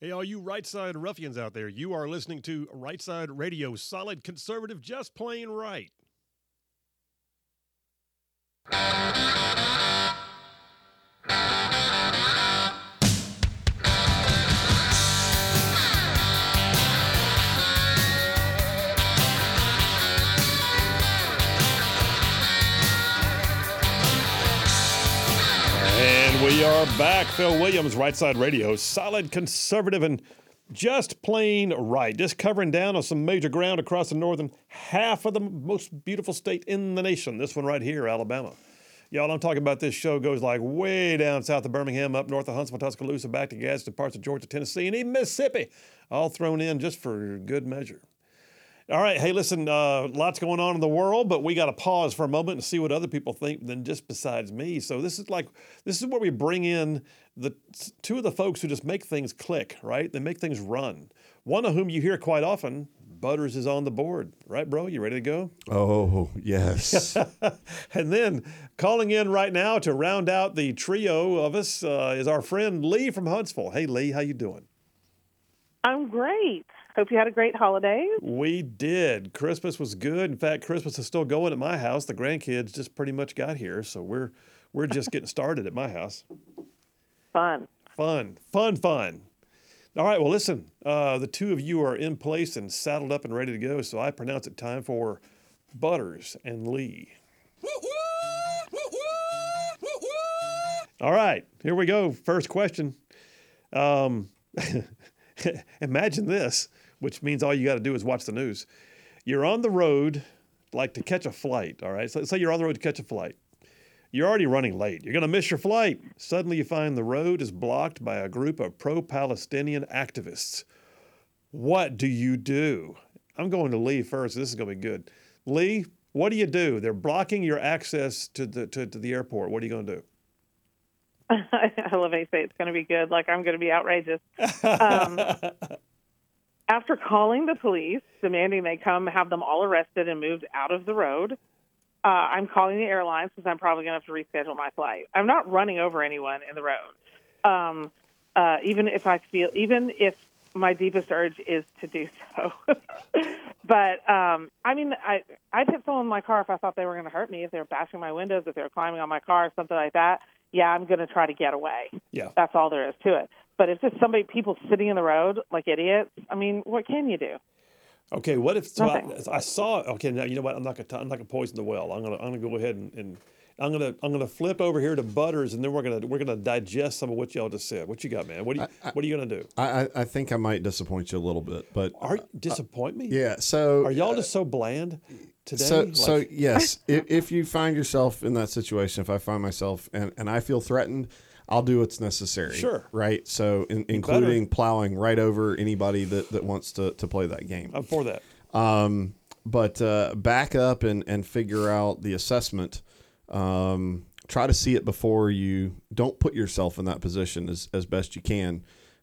Hey, all you right side ruffians out there, you are listening to Right Side Radio, solid conservative, just plain right. And we are back. Phil Williams, Right Side Radio, solid conservative and just plain right. Just covering down on some major ground across the northern half of the most beautiful state in the nation. This one right here, Alabama. Y'all, I'm talking about this show goes like way down south of Birmingham, up north of Huntsville, Tuscaloosa, back to Gadsden, parts of Georgia, Tennessee, and even Mississippi, all thrown in just for good measure. All right, hey, listen, lots going on in the world, but we got to pause for a moment and see what other people think than just besides me. So this is where we bring in the two of the folks who just make things click, right? They make things run. One of whom you hear quite often, Butters, is on the board. Right, bro? You ready to go? Oh, yes. And then calling in right now to round out the trio of us is our friend Lee from Huntsville. Hey, Lee, how you doing? I'm great. Hope you had a great holiday. We did. Christmas was good. In fact, Christmas is still going at my house. The grandkids just pretty much got here, so we're just getting started at my house. Fun. Fun. All right, well, listen, the two of you are in place and saddled up and ready to go, so I pronounce it time for Butters and Lee. All right, here we go. First question. Imagine this, which means all you got to do is watch the news. You're on the road, like to catch a flight, all right? So let's say you're on the road to catch a flight. You're already running late. You're going to miss your flight. Suddenly you find the road is blocked by a group of pro-Palestinian activists. What do you do? I'm going to Lee first. This is going to be good. Lee, what do you do? They're blocking your access to the airport. What are you going to do? I love how you say it's going to be good, like I'm going to be outrageous. After calling the police, demanding they come have them all arrested and moved out of the road, I'm calling the airlines because I'm probably going to have to reschedule my flight. I'm not running over anyone in the road, even if my deepest urge is to do so. But, I'd hit someone in my car if I thought they were going to hurt me, if they were bashing my windows, if they were climbing on my car, something like that. Yeah, I'm going to try to get away. Yeah. That's all there is to it. But if just people sitting in the road like idiots, I mean, what can you do? Okay, what if I saw? Okay, now you know what? I'm not gonna poison the well. I'm gonna go ahead and I'm gonna flip over here to Butters, and then we're gonna digest some of what y'all just said. What you got, man? What are you gonna do? I think I might disappoint you a little bit, but disappoint me? Yeah. So are y'all just so bland today? So yes, if you find yourself in that situation, if I find myself and I feel threatened, I'll do what's necessary. Sure. Right. So including plowing right over anybody that wants to play that game. I'm for that. But back up and figure out the assessment. Try to see it before you don't put yourself in that position as best you can.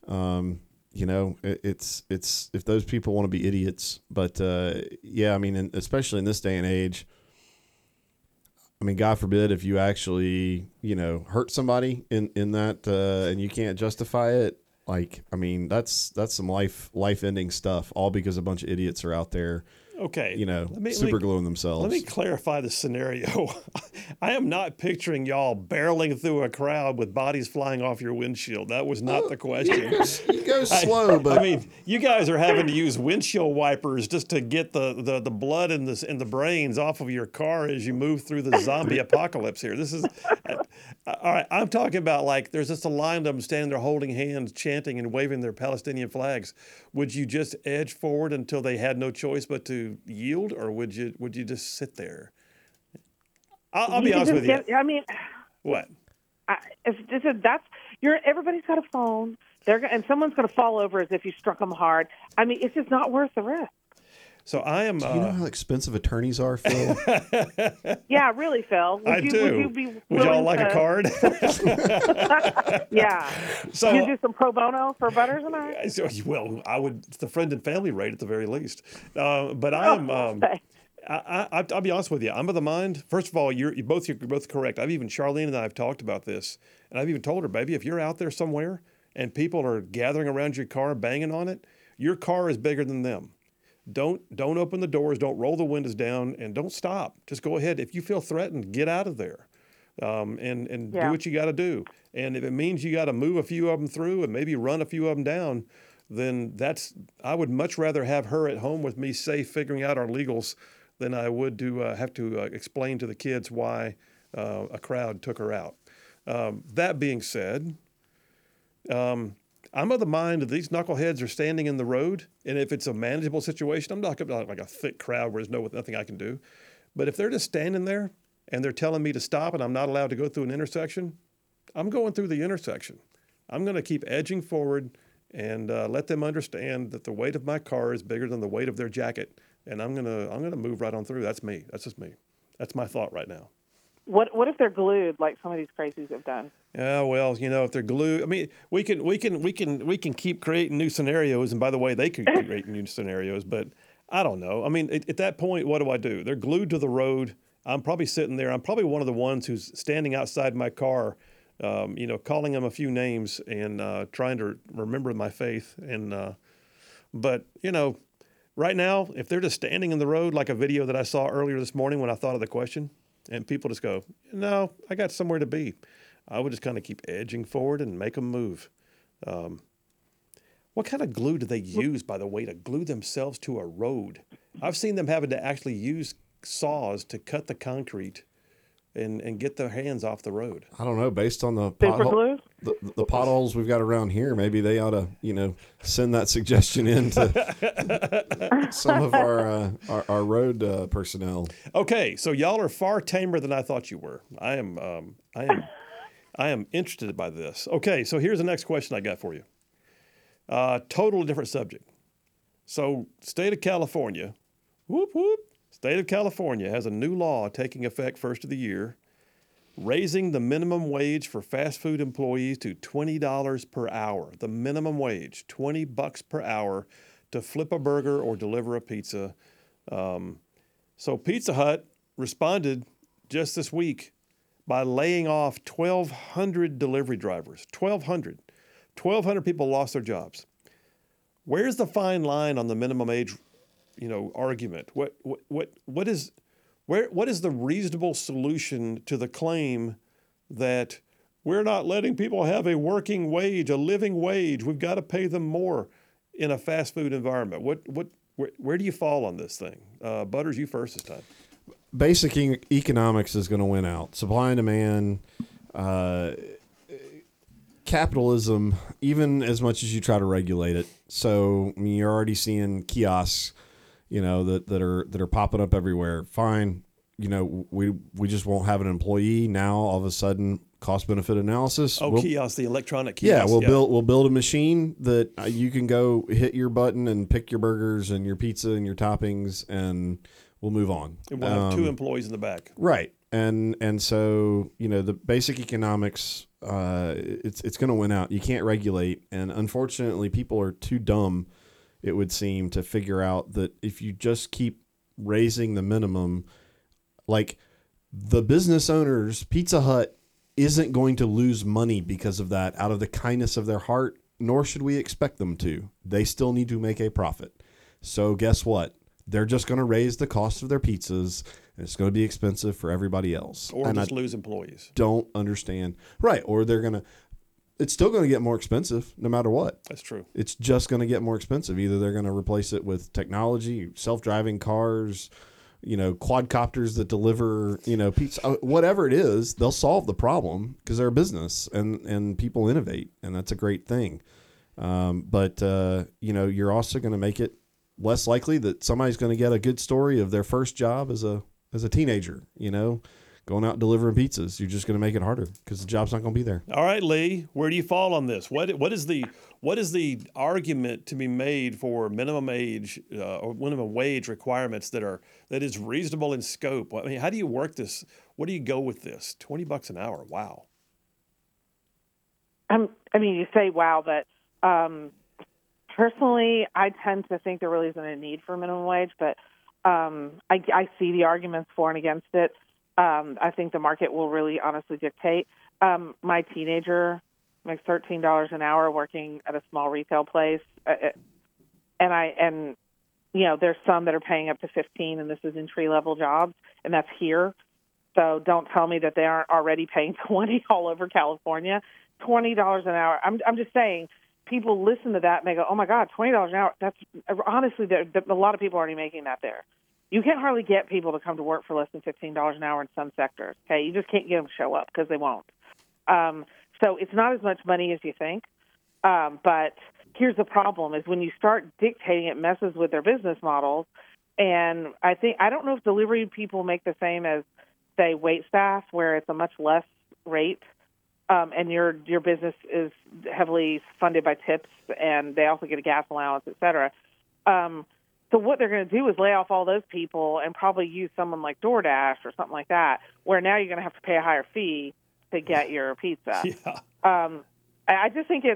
It's if those people want to be idiots, but especially in this day and age, I mean, God forbid if you actually, hurt somebody in that, and you can't justify it. Like, I mean, that's some life ending stuff, all because a bunch of idiots are out there. Okay. Super gluing themselves. Let me clarify the scenario. I am not picturing y'all barreling through a crowd with bodies flying off your windshield. That was not the question. You go slow, but I mean, you guys are having to use windshield wipers just to get the blood and the brains off of your car as you move through the zombie apocalypse here. This is all right. I'm talking about like there's just a line of them standing there holding hands, chanting and waving their Palestinian flags. Would you just edge forward until they had no choice but to yield, or would you just sit there? I'll be honest with you. I mean, what? Everybody's got a phone. And someone's going to fall over as if you struck them hard. I mean, it's just not worth the risk. So I am. Do you know how expensive attorneys are, Phil? Yeah, really, Phil. I do. Would y'all like a card? Yeah. So you do some pro bono for Butters and I? Well, I would. It's the friend and family rate at the very least. But I'm. I'll be honest with you. I'm of the mind. First of all, you're both correct. Charlene and I have talked about this, and I've even told her, baby, if you're out there somewhere and people are gathering around your car, banging on it, your car is bigger than them. Don't open the doors, don't roll the windows down, and don't stop. Just go ahead. If you feel threatened, get out of there, and do what you got to do. And if it means you got to move a few of them through and maybe run a few of them down, then I would much rather have her at home with me, safe, figuring out our legals, than I would to have to explain to the kids why a crowd took her out. That being said, I'm of the mind that these knuckleheads are standing in the road, and if it's a manageable situation, I'm not going to like a thick crowd where there's nothing I can do. But if they're just standing there and they're telling me to stop and I'm not allowed to go through an intersection, I'm going through the intersection. I'm going to keep edging forward and let them understand that the weight of my car is bigger than the weight of their jacket, and I'm gonna move right on through. That's me. That's just me. That's my thought right now. What if they're glued like some of these crazies have done? Yeah, well, if they're glued, I mean, we can keep creating new scenarios, and by the way, they could create new scenarios, but I don't know. I mean, at that point, what do? They're glued to the road. I'm probably sitting there. I'm probably one of the ones who's standing outside my car, calling them a few names and trying to remember my faith. But right now, if they're just standing in the road, like a video that I saw earlier this morning when I thought of the question, and people just go, no, I got somewhere to be, I would just kind of keep edging forward and make them move. What kind of glue do they use, by the way, to glue themselves to a road? I've seen them having to actually use saws to cut the concrete and get their hands off the road. I don't know. Based on the Super glue? the potholes we've got around here, maybe they ought to, send that suggestion in to some of our road personnel. Okay, so y'all are far tamer than I thought you were. I am interested by this. Okay, so here's the next question I got for you. Totally different subject. So, state of California, whoop whoop. State of California has a new law taking effect first of the year, raising the minimum wage for fast food employees to $20 per hour. The minimum wage, $20 per hour to flip a burger or deliver a pizza. So Pizza Hut responded just this week by laying off 1,200 delivery drivers. 1,200. 1,200 people lost their jobs. Where's the fine line on the minimum age argument? What is the reasonable solution to the claim that we're not letting people have a working wage, a living wage? We've got to pay them more in a fast food environment. Where do you fall on this thing? Butters, you first this time. Basic economics is going to win out. Supply and demand, capitalism, even as much as you try to regulate it. So you're already seeing kiosks that are popping up everywhere. Fine. We just won't have an employee now. All of a sudden, cost benefit analysis. Kiosk, the electronic kiosk. Yeah, we'll build a machine that you can go hit your button and pick your burgers and your pizza and your toppings, and we'll move on. And we'll have 2 employees in the back. Right. And so, the basic economics, it's going to win out. You can't regulate, and unfortunately, people are too dumb, it would seem, to figure out that if you just keep raising the minimum, like the business owners, Pizza Hut isn't going to lose money because of that out of the kindness of their heart, nor should we expect them to. They still need to make a profit. So guess what? They're just going to raise the cost of their pizzas, and it's going to be expensive for everybody else. Or just lose employees. Don't understand. Right. Or it's still going to get more expensive no matter what. That's true. It's just going to get more expensive. Either they're going to replace it with technology, self-driving cars, quadcopters that deliver, pizza, whatever it is, they'll solve the problem because they're a business and people innovate, and that's a great thing. But you're also going to make it less likely that somebody's going to get a good story of their first job as a teenager, going out delivering pizzas. You're just going to make it harder because the job's not going to be there. All right, Lee, where do you fall on this? What is the argument to be made for minimum age or minimum wage requirements that is reasonable in scope? I mean, how do you work this? What do you go with this? $20 an hour. Wow. You say wow, but personally, I tend to think there really isn't a need for minimum wage, but I see the arguments for and against it. I think the market will really honestly dictate. My teenager makes $13 an hour working at a small retail place, and there's some that are paying up to 15, and this is entry-level jobs, and that's here. So don't tell me that they aren't already paying 20 all over California. $20 an hour. I'm just saying, people listen to that and they go, oh my God, $20 an hour. That's honestly, a lot of people are already making that there. You can't hardly get people to come to work for less than $15 an hour in some sectors. Okay, you just can't get them to show up because they won't. So it's not as much money as you think. But here's the problem: is when you start dictating, it messes with their business models. And I don't know if delivery people make the same as, say, wait staff, where it's a much less rate, and your business is heavily funded by tips, and they also get a gas allowance, et cetera. So what they're going to do is lay off all those people and probably use someone like DoorDash or something like that, where now you're going to have to pay a higher fee to get your pizza. Yeah. I just think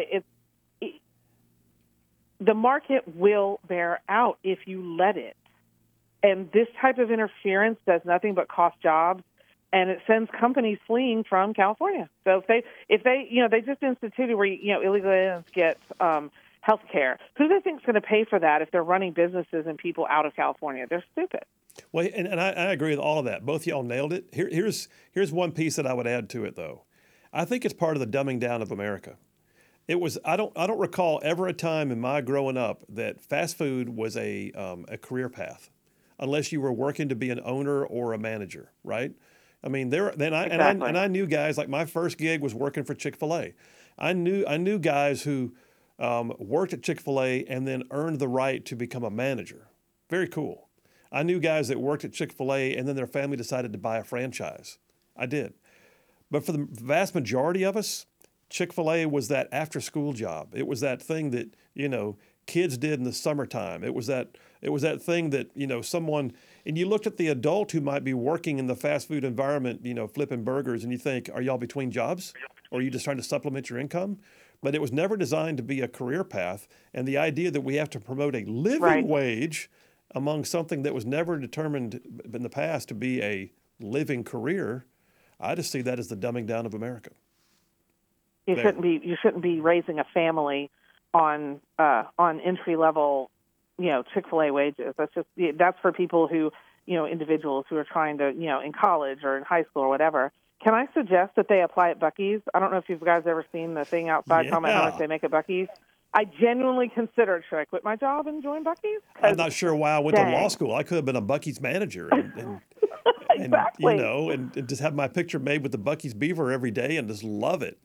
the market will bear out if you let it. And this type of interference does nothing but cost jobs, and it sends companies fleeing from California. So if they just instituted where illegal aliens get health care. Who do they think is going to pay for that if they're running businesses and people out of California? They're stupid. Well, and I agree with all of that. Both of y'all nailed it. Here's one piece that I would add to it, though. I think it's part of the dumbing down of America. I don't recall ever a time in my growing up that fast food was a career path, unless you were working to be an owner or a manager, right? I mean, I knew guys, like my first gig was working for Chick-fil-A. I knew guys who worked at Chick-fil-A and then earned the right to become a manager. Very cool. I knew guys that worked at Chick-fil-A and then their family decided to buy a franchise. I did. But for the vast majority of us, Chick-fil-A was that after-school job. It was that thing that, kids did in the summertime. It was that thing that, someone, and you looked at the adult who might be working in the fast food environment, flipping burgers, and you think, are y'all between jobs? Or are you just trying to supplement your income? But it was never designed to be a career path. And the idea that we have to promote a living wage among something that was never determined in the past to be a living career, I just see that as the dumbing down of America. You shouldn't be raising a family on entry level, Chick-fil-A wages. That's for people who, individuals who are trying to, in college or in high school or whatever. Can I suggest that they apply at Buc-ee's? I don't know if you guys ever seen the thing outside talking about how much they make at Buc-ee's. I genuinely considered, should I quit my job and join Buc-ee's? I'm not sure why I went to law school. I could have been a Buc-ee's manager and exactly. and just have my picture made with the Buc-ee's beaver every day and just love it.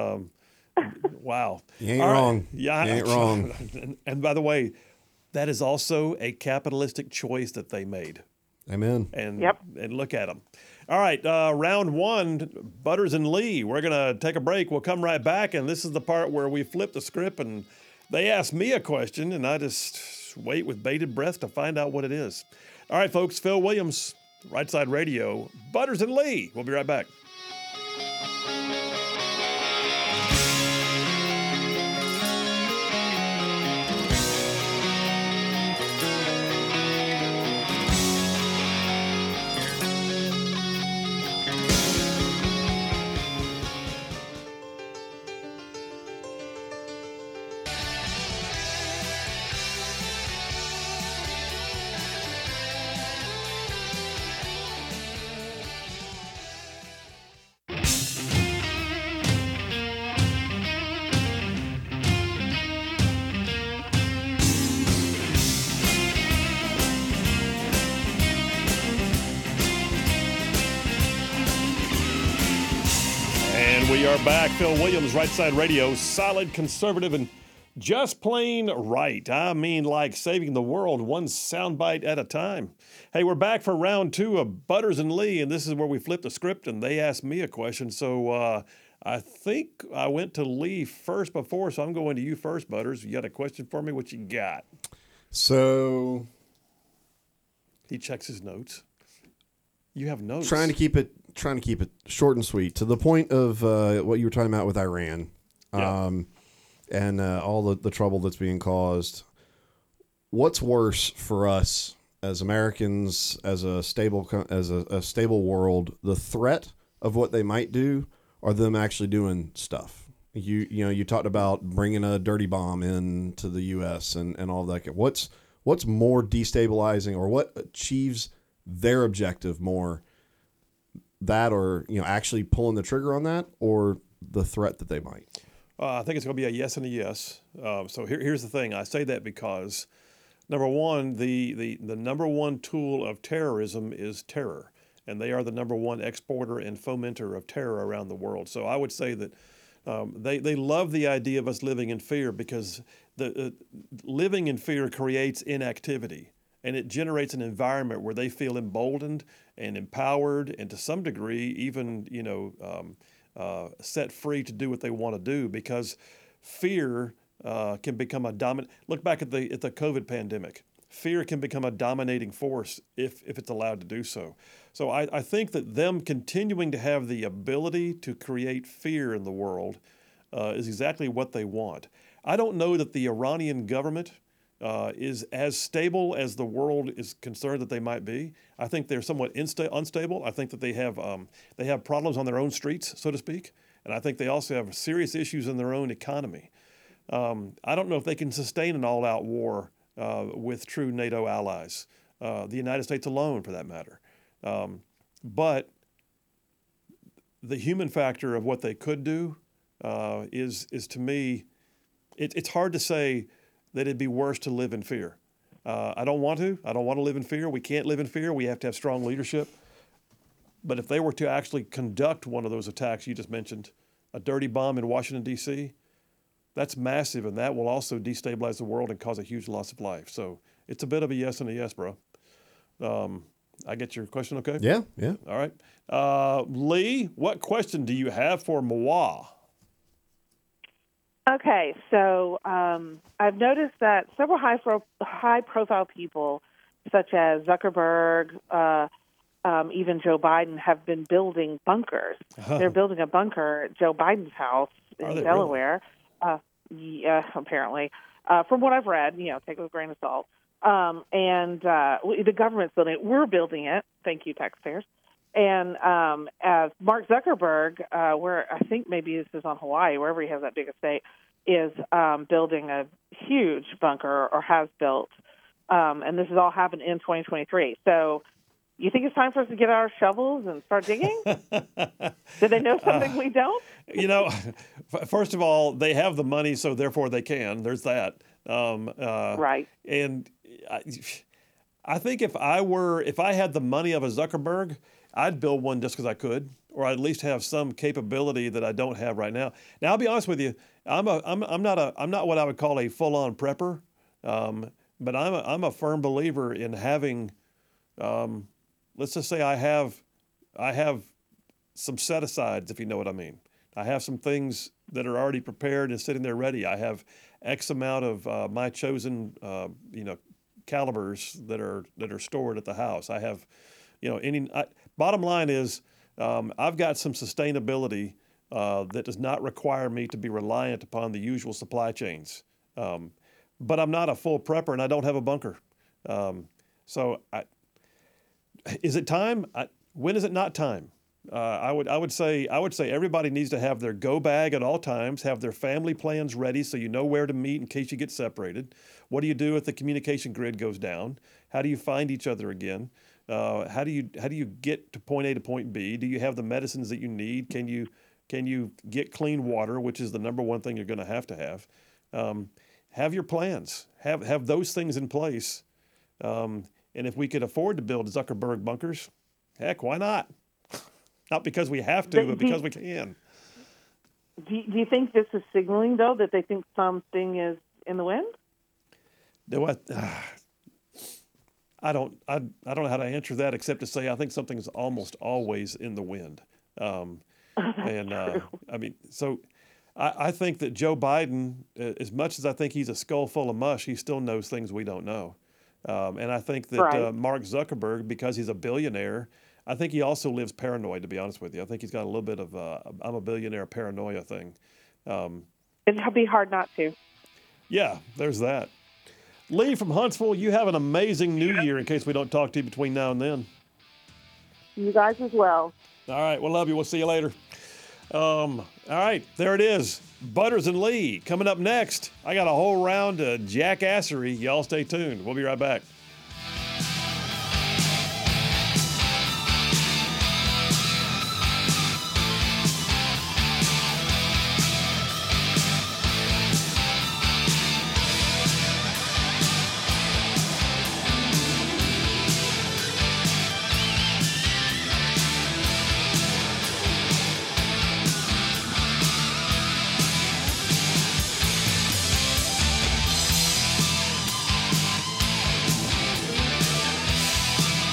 Wow. You ain't wrong. Yeah, you ain't wrong. And by the way, that is also a capitalistic choice that they made. Amen. And look at them. All right, round one, Butters and Lee. We're going to take a break. We'll come right back, and this is the part where we flip the script, and they ask me a question, and I just wait with bated breath to find out what it is. All right, folks, Phil Williams, Right Side Radio, Butters and Lee. We'll be right back. We are back. Phil Williams, Right Side Radio, solid conservative and just plain right. I mean, like saving the world one soundbite at a time. Hey, we're back for round two of Butters and Lee, and this is where we flip the script and they asked me a question. So I think I went to Lee first before, so I'm going to you first, Butters. You got a question for me? What you got? So he checks his notes. You have notes. Trying to keep it short and sweet to the point of what you were talking about with Iran, and all the trouble that's being caused. What's worse for us as Americans, as a stable world, the threat of what they might do, or them actually doing stuff? You talked about bringing a dirty bomb into the U.S. and all that. What's more destabilizing, or what achieves their objective more? That, or actually pulling the trigger on that, or the threat that they might? I think it's going to be a yes and a yes. So here's the thing. I say that because, number one, the number one tool of terrorism is terror, and they are the number one exporter and fomenter of terror around the world. So I would say that they love the idea of us living in fear, because living in fear creates inactivity, and it generates an environment where they feel emboldened and empowered, and to some degree even set free to do what they want to do, because fear can become a dominant. Look back at the COVID pandemic. Fear can become a dominating force if it's allowed to do so. So I think that them continuing to have the ability to create fear in the world is exactly what they want. I don't know that the Iranian government is as stable as the world is concerned that they might be. I think they're somewhat unstable. I think that they have problems on their own streets, so to speak, and I think they also have serious issues in their own economy. I don't know if they can sustain an all-out war with true NATO allies, the United States alone, for that matter. But the human factor of what they could do is to me, it's hard to say that it'd be worse to live in fear. I don't want to. I don't want to live in fear. We can't live in fear. We have to have strong leadership. But if they were to actually conduct one of those attacks you just mentioned, a dirty bomb in Washington, D.C., that's massive, and that will also destabilize the world and cause a huge loss of life. So it's a bit of a yes and a yes, bro. I get your question okay? Yeah. All right. Lee, what question do you have for Mawaa? Okay, so I've noticed that several high-profile people, such as Zuckerberg, even Joe Biden, have been building bunkers. They're building a bunker at Joe Biden's house in Delaware. Really? Yeah, apparently. From what I've read, take it with a grain of salt. And the government's building it. We're building it. Thank you, taxpayers. And as Mark Zuckerberg, where I think maybe this is on Hawaii, wherever he has that big estate, is building a huge bunker, or has built. And this has all happened in 2023. So you think it's time for us to get our shovels and start digging? Do they know something we don't? First of all, they have the money, so therefore they can. There's that. Right. And I think if I had the money of a Zuckerberg, I'd build one just because I could, or I'd at least have some capability that I don't have right now. Now, I'll be honest with you, I'm not what I would call a full-on prepper, but I'm a firm believer in having. Let's just say I have some set-asides, if you know what I mean. I have some things that are already prepared and sitting there ready. I have X amount of my chosen, calibers that are stored at the house. I have, bottom line is, I've got some sustainability that does not require me to be reliant upon the usual supply chains. But I'm not a full prepper, and I don't have a bunker. Is it time? When is it not time? I would say everybody needs to have their go bag at all times, have their family plans ready so you know where to meet in case you get separated. What do you do if the communication grid goes down? How do you find each other again? How do you get to point A to point B? Do you have the medicines that you need? Can you get clean water, which is the number one thing you're going to have? Have your plans. Have those things in place. And if we could afford to build Zuckerberg bunkers, heck, why not? Not because we have to, but because we can. Do you think this is signaling, though, that they think something is in the wind? Do what? I don't know how to answer that except to say I think something's almost always in the wind. I think that Joe Biden, as much as I think he's a skull full of mush, he still knows things we don't know. And I think that Mark Zuckerberg, because he's a billionaire, I think he also lives paranoid, to be honest with you. I think he's got a little bit of I'm a billionaire paranoia thing. It'd be hard not to. Yeah, there's that. Lee from Huntsville, you have an amazing new year in case we don't talk to you between now and then. You guys as well. All right, we'll love you. We'll see you later. All right, there it is. Butters and Lee coming up next. I got a whole round of jackassery. Y'all stay tuned. We'll be right back.